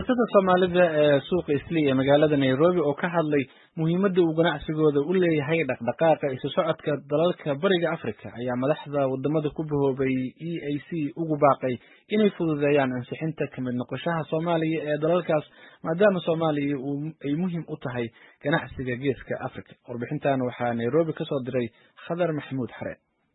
ganacsatada Soomaalida ee suuqa Islii ee magaalada Nairobi oo ka hadlay muhiimadda uu ganacsigooda u leeyahay dhaqdhaqaaqa isu socodka dalalka bariga Afrika ayaa madaxda wadamada ku bahoobay EAC ugu baaqay inay fududeeyaan ansixinta ka mid noqoshaha Soomaaliya ee dalalkaas maadaama Soomaaliya ay muhiim u tahay ganacsiga geeska Afrika. Warbixintan waxaa Nairobi ka soo diray Khadar Maxamuud Xare.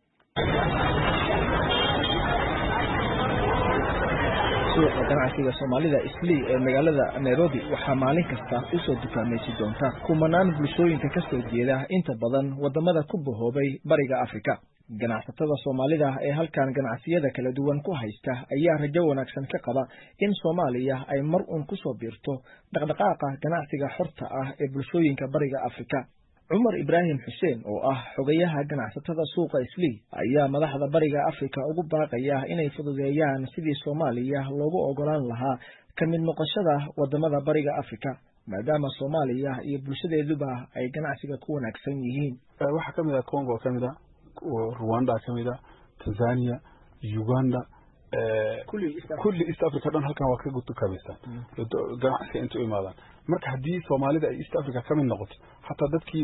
suuqa ganacsiga Soomaalida Islii ee magaalada Nairobi waxaa maalin kasta u soo dukaamaysi doonta kumanaan bulshooyinka ka soo jeeda inta badan wadamada ku bahoobay bariga Afrika. ganacsatada Soomaalida ee halkan ganacsiyada kala duwan ku haysta ayaa rajo wanaagsan ka qaba in Soomaaliya ay mar uun ku soo biirto dhaqdhaqaaqa ganacsiga xorta ah ee bulshooyinka bariga Afrika. Umar Ibrahim Hussein oo ah xogayaha ganacsatada suuqa Islii ayaa madaxda bariga Afrika ugu baaqaya inay fududeeyaan sidii Soomaaliya loogu ogolaan lahaa ka mid noqoshada wadamada bariga Afrika maadaama Soomaaliya iyo bulshadeeduba ay ganacsiga ku wanaagsan yihiin. waxa kamid ah Congo kamid ah Rwanda kamid ah Tanzania Uganda kulli East Africa dhan halkan waa ka dukaameysan ganacsiga inta u imaadaan marka hadii Soomaalida ay East Africa kamid noqoto hatta dadkii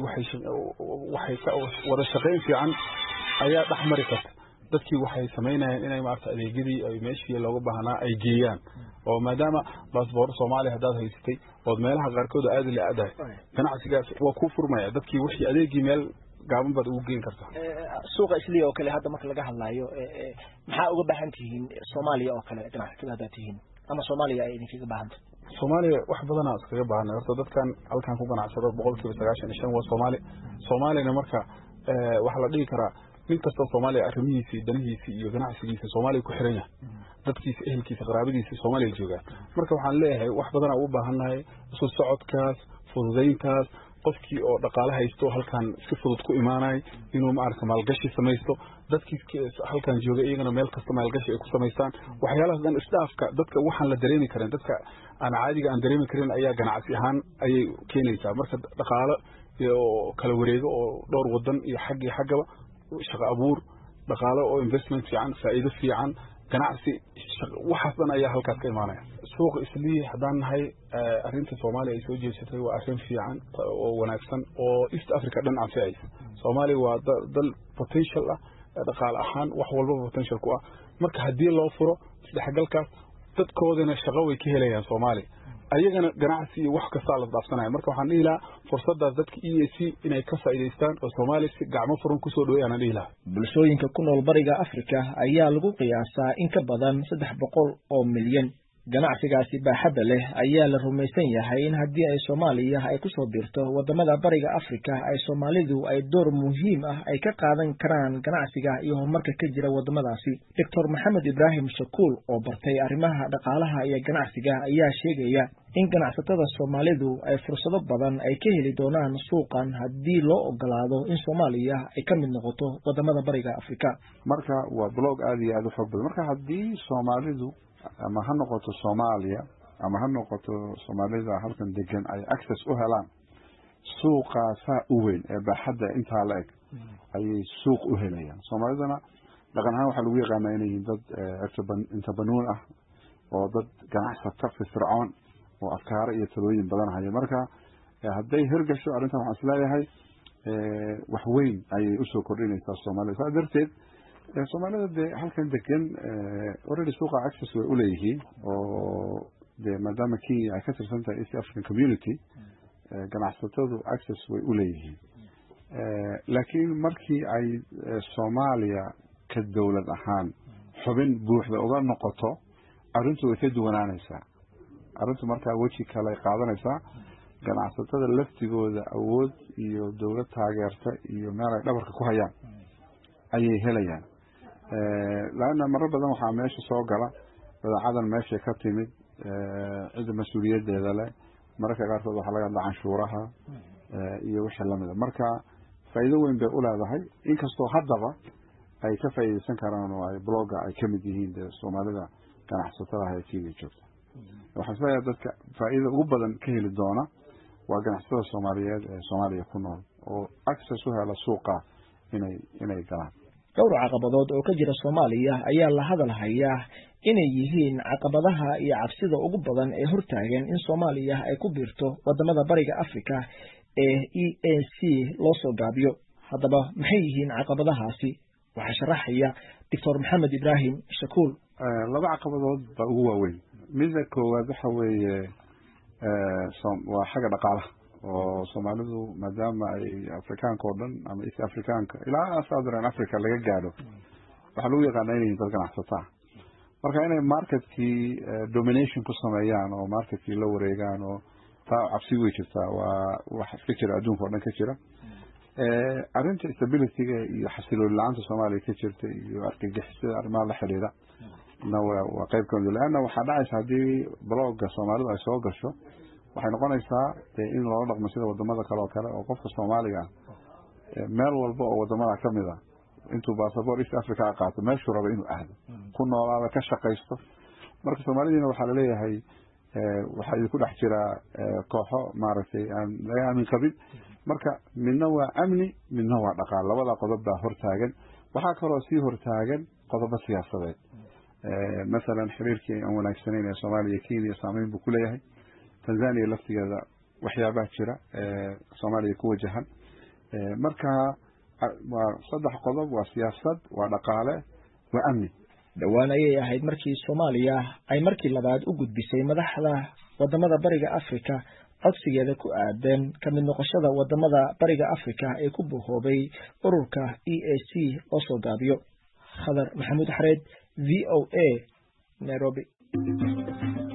waxay wada shaqeyn fiican ayaa dhaxmari karta dadkii waxay sameynayaan inay maarta adeegyadii ay meeshii looga baahnaa ay geeyaan oo maadaama passport Soomaali hadaad haysatay oo meelaha qaarkood aad la aadahay ganacsigaas waa ku furmaya dadkii wixii adeegii meel gaaban baad ugu geen kartaa. suuqa Islii oo kale hadda marka laga hadlayo maxaa uga baahan tihiin Soomaaliya oo kale ganacsatada hada tihiin ama Soomaaliya ay idinkaga baahantahay? Soomaaliya wax badan aad iskaga baahan horta dadkan halkan ku ganacsado 95% waa Soomaalina marka waxa la dhigi karaa mid kasta Soomaaliya arrimihiisa danihiisa iyo ganacsigiisa Soomaaliya ku xiran yahay dadkiisa ehelkiisa qaraabadiisa Soomaaliya jooga marka waxaan leeyahay wax badan u baahanahay isu socodkaas fududeyntaas qofkii oo dhaqaale haysto halkan si fudud ku imaanay inuu maarka maalgashi sameeyo dadkii halkan jooga iyagana meel kasta maalgashi ay ku sameeyaan waxyaalaha dan isdaafka dadka waxaan la dareemi karin dadka aan caadiga aan dareemi karin ayaa ganacsi ahaan ay keenaysaa marka dhaqaale iyo kala wareego oo dhowr wadan iyo xaggaba shaqo abuur dhaqaale oo investment fiican faa'iido fiican ganacsi waxaas dhan ayaa halkaas ka imaanaya suuqa Islii hadaan nahay arinta Soomaaliya ay soo jeesatay waa arrin fiican oo wanaagsan oo East Africa dhan anfacaysa Soomaaliya waa dal potential ah dhaqaale ahaan wax walba potential ku ah marka hadii loo furo isdhexgalkaas dadkoodana shaqo way ka helayaan Soomaaliya ayagana ganacsi wax kasta la dhaafsanaya marka waxaan dhihi lahaa fursadaas dadka EAC inay ka faa'iideystaan oo Soomaaliya si gacmo furan ku soo dhaweeyaan dhihi lahaa. bulshooyinka ku nool bariga Afrika ayaa lagu qiyaasaa in ka badan 300 oo milyan. ganacsigaasi baaxadda leh ayaa la rumaysan yahay in haddii ay Soomaaliya ay ku soo biirto wadamada bariga Afrika ay Soomaalidu ay door muhiim ah ay ka qaadan karaan ganacsiga iyo horumarka ka jira wadamadaasi. Dr. Maxamed Ibrahim Shakuul oo bartay arrimaha dhaqaalaha iyo ganacsiga ayaa sheegaya in ganacsatada Soomaalidu ay fursado badan ay ka heli doonaan suuqan haddii loo ogolaado in Soomaaliya ay ka mid noqoto wadamada bariga Afrika. marka waa blog aad iyo aad u xoog badan marka haddii Soomaalidu ama ha noqoto Soomaaliya ama ha noqoto Soomaalida halkan degan ay access u helaan suuqaasa u weyn ee baaxadda inta la eg ayay suuq u helayaan. Soomaalidana dhaqan ahaan waxa lagu yaqaanaa inay yihiin dad inta banuun ah oo dad ganacsato firfircoon oo afkaar iyo talooyin badan haya marka hadday hirgasho arrintan waxaan isleeyahay wax weyn ayay u soo kordhinaysaa Soomaalida saa darteed Soomaalida de halkan degan already suuqa access way u leeyihiin oo de maadaama Kenya ay ka tirsan tahay East African Community ganacsatadu access way u leeyihiin laakiin markii ay Soomaaliya ka dawlad ahaan xubin buuxda uga noqoto arrintu way ka duwanaanaysaa arrintu markaa weji kale qaadanaysaa ganacsatada laftigooda awood iyo dawlad taageerta iyo meel ay dhabarka ku hayaan ayay helayaan laana marar badan waxa meesha soo gala badeecadan meesha ka timid cid mas'uuliyadeeda leh mararka qaarkood waxa laga hadlaa canshuuraha iyo wixii lamida marka faa'iido weyn bay u leedahay inkastoo haddaba ay ka faa'iideysan karaan oo ay blogga ay kamid yihiin Soomaalida ganacsatada ay Kenya joogta waxaan isleeyahay dadka faa'iido ugu badan ka heli doona waa ganacsatada Soomaaliyeed ee Soomaaliya ku nool oo access u hela suuqa inay galaan. dhowr caqabadood oo ka jira Soomaaliya ayaa la hadal hayaa inay yihiin caqabadaha iyo cabsida ugu badan ee hortaagan in Soomaaliya ay ku biirto wadamada Bariga Afrika ee EAC loo soo gaabiyo. Haddaba maxay yihiin caqabadahaasi? Waxa sharaxaya Dr. Maxamed Ibrahim Shakuul. laba caqabadood baa ugu waaweyn. midda koowaad waxa weeye waa xagga dhaqaalaha oo Soomaalidu maadaama ay Afrikaanka oo dhan ama East Afrikaanka ilaa Southern Africa laga gaadho waxa lagu yaqaanaa inay dad ganacsataa marka inay marketkii domination ku sameeyaan oo marketkii la wareegaan oo taa cabsi way jirtaa waa wax iska jira adduunka oo dhan ka jira arrinta stability-ga iyo xasilooni la'aanta Soomaaliya ka jirta iyo argagixisada arrimaha la xiriira waa qayb ka mid ah waxa dhacaysa hadii blogga Soomaalidu ay soo gasho waxay noqonaysaa in loo dhaqmo sida wadamada kale oo qofka Soomaaliga meel walba oo wadamada ka mid ah intuu passport East Africa qaato meeshuu rabo inuu aado ku noolaado ka shaqaysto marka Soomaalidina waxa la leeyahay waxa ay ku dhex jira kooxo maaragtay aan laga aamin qabin marka midna waa amni midna waa dhaqaale labada qodob baa hortaagan waxa kaloo sii hortaagan qodobo siyaasadeed مثلا xiriirkii aan wanaagsaneyn ee Soomaaliya Kenya saameyn buu ku leeyahay Tanzania laftigeeda waxyaabaha jira Soomaaliya ku wajahan marka waa saddex qodob waa siyaasad waa dhaqaale waa amni dhawaan ayay ahayd markii Soomaaliya ay markii labaad u gudbisay madaxda wadamada Bariga Afrika codsigeeda ku aadan ka mid noqoshada wadamada Bariga Afrika ee ku buuxoobay ururka EAC oo soo gaabiyo. Khadar Maxamuud Xareed VOA Nairobi.